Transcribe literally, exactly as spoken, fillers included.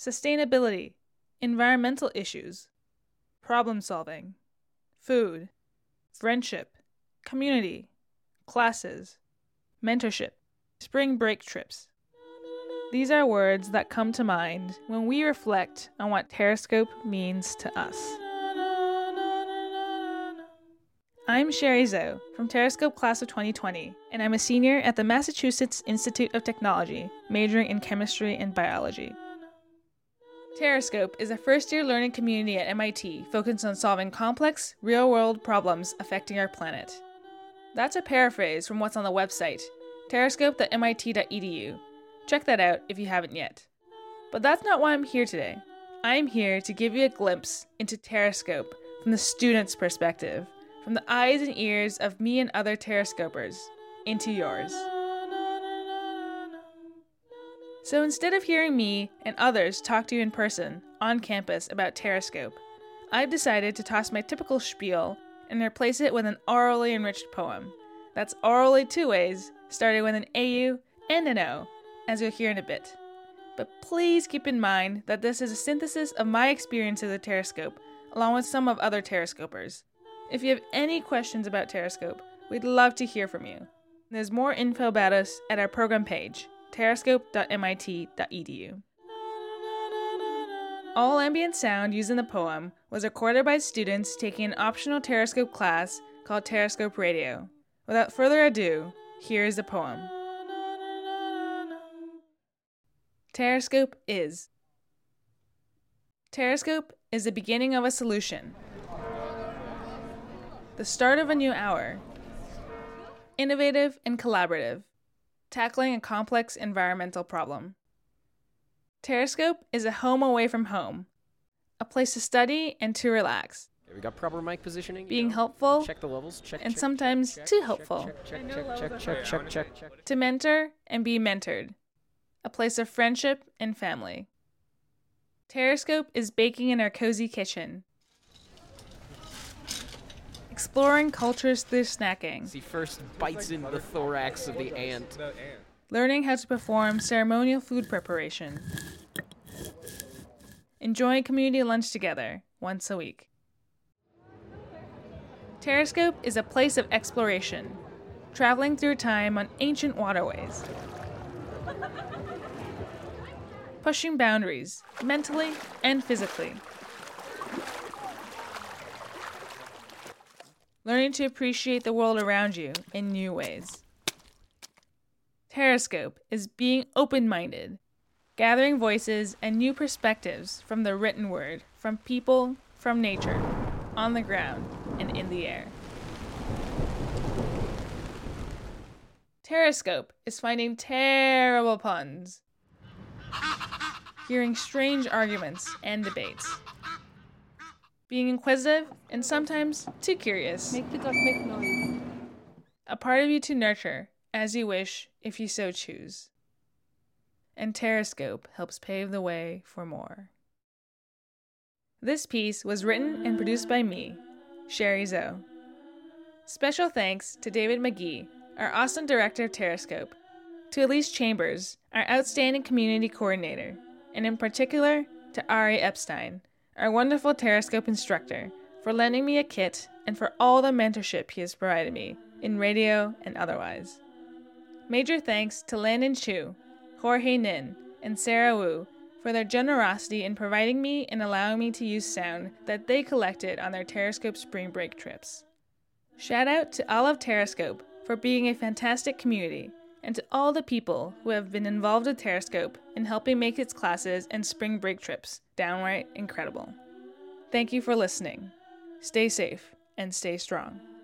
sustainability, environmental issues, problem solving, food, friendship, community, classes, mentorship, spring break trips. These are words that come to mind when we reflect on what Terrascope means to us. I'm Sherry Zhou from Terrascope Class of twenty twenty, and I'm a senior at the Massachusetts Institute of Technology, majoring in chemistry and biology. Terrascope is a first-year learning community at M I T focused on solving complex, real-world problems affecting our planet. That's a paraphrase from what's on the website, terrascope dot m i t dot e d u. Check that out if you haven't yet. But that's not why I'm here today. I'm here to give you a glimpse into Terrascope from the student's perspective, from the eyes and ears of me and other Terrascopers, into yours. So instead of hearing me and others talk to you in person, on campus, about Terrascope, I've decided to toss my typical spiel and replace it with an orally enriched poem. That's orally two ways, starting with an A U and an O, as you'll hear in a bit. But please keep in mind that this is a synthesis of my experience of the Terrascope, along with some of other Terrascopers. If you have any questions about Terrascope, we'd love to hear from you. There's more info about us at our program page, terrascope dot m i t dot e d u. All ambient sound used in the poem was recorded by students taking an optional Terrascope class called Terrascope Radio. Without further ado, here is the poem. Terrascope is. Terrascope is the beginning of a solution. The start of a new hour. Innovative and collaborative, tackling a complex environmental problem. Terrascope is a home away from home, a place to study and to relax. Okay, we got proper mic positioning. Being know. helpful, check the levels. Check, and check, sometimes check, too check, helpful. Check, check, check, check, check, check, check, check. To mentor and be mentored, a place of friendship and family. Terrascope is baking in our cozy kitchen. Exploring cultures through snacking. He first bites into the thorax of the ant. Learning how to perform ceremonial food preparation. Enjoying community lunch together once a week. Terrascope is a place of exploration, traveling through time on ancient waterways. Pushing boundaries, mentally and physically. Learning to appreciate the world around you in new ways. Terrascope is being open-minded, gathering voices and new perspectives from the written word, from people, from nature, on the ground, and in the air. Terrascope is finding terrible puns, hearing strange arguments and debates, being inquisitive and sometimes too curious. Make the duck make noise. A part of you to nurture, as you wish, if you so choose. And Terrascope helps pave the way for more. This piece was written and produced by me, Sherry Zhou. Special thanks to David McGee, our awesome director of Terrascope, to Elise Chambers, our outstanding community coordinator, and in particular to Ari Epstein, our wonderful Terrascope instructor, for lending me a kit and for all the mentorship he has provided me, in radio and otherwise. Major thanks to Landon Chu, Jorge Nin, and Sarah Wu for their generosity in providing me and allowing me to use sound that they collected on their Terrascope spring break trips. Shout out to all of Terrascope for being a fantastic community, and to all the people who have been involved with Terrascope in helping make its classes and spring break trips downright incredible. Thank you for listening. Stay safe and stay strong.